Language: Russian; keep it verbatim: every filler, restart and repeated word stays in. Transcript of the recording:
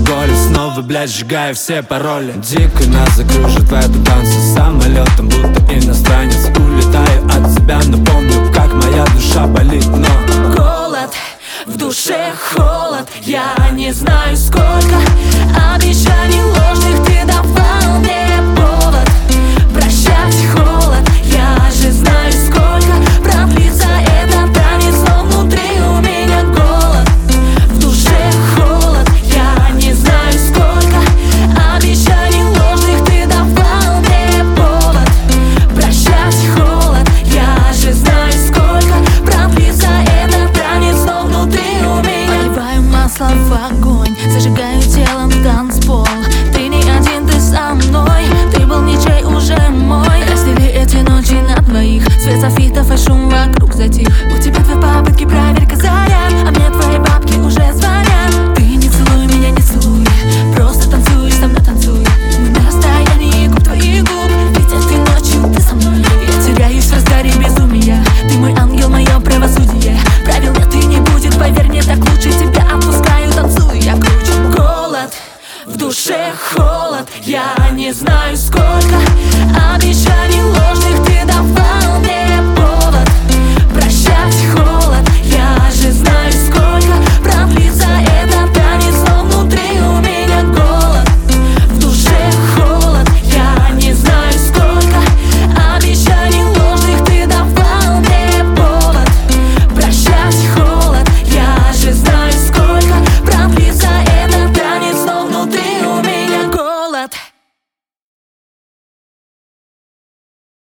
алкоголя. Снова, блядь, сжигаю все пароли. Дико нас закружит в этом танце. Самолетом будто иностранец. Улетаю от тебя, но помню, как моя душа болит. Но голод, в душе холод. Я не знаю сколько обещаний ложных ты давал мне повод прощать холод. Я же знаю сколько продлится этот танец, но внутри у меня голод, в душе холод. Я не знаю сколько обещаний ложных ты давал мне повод прощать холод. Я же знаю сколько продлится этот танец, но внутри у меня. Поливаю масло в огонь, зажигаю телом танцпол. Ты не один, ты со мной, ты был ничей уже мой. Раздели эти ночи на двоих, свет софитов и шум вокруг затих. У тебя твои попытки, проверка заряд, а мне твои бабки уже звонят. Ты не целуй меня, не целуй, просто танцуй, со мной танцуй. Мы на расстоянии губ твоих губ, ведь этой ночью ты со мной. Я теряюсь в разгаре безумия, ты мой ангел, мое правосудие. Правил нет и не будет, поверь мне, так лучше. Тебя отпускаю, танцую, я круче. Голод, в душе холод. Я не знаю сколько обещаний ложных ты давал мне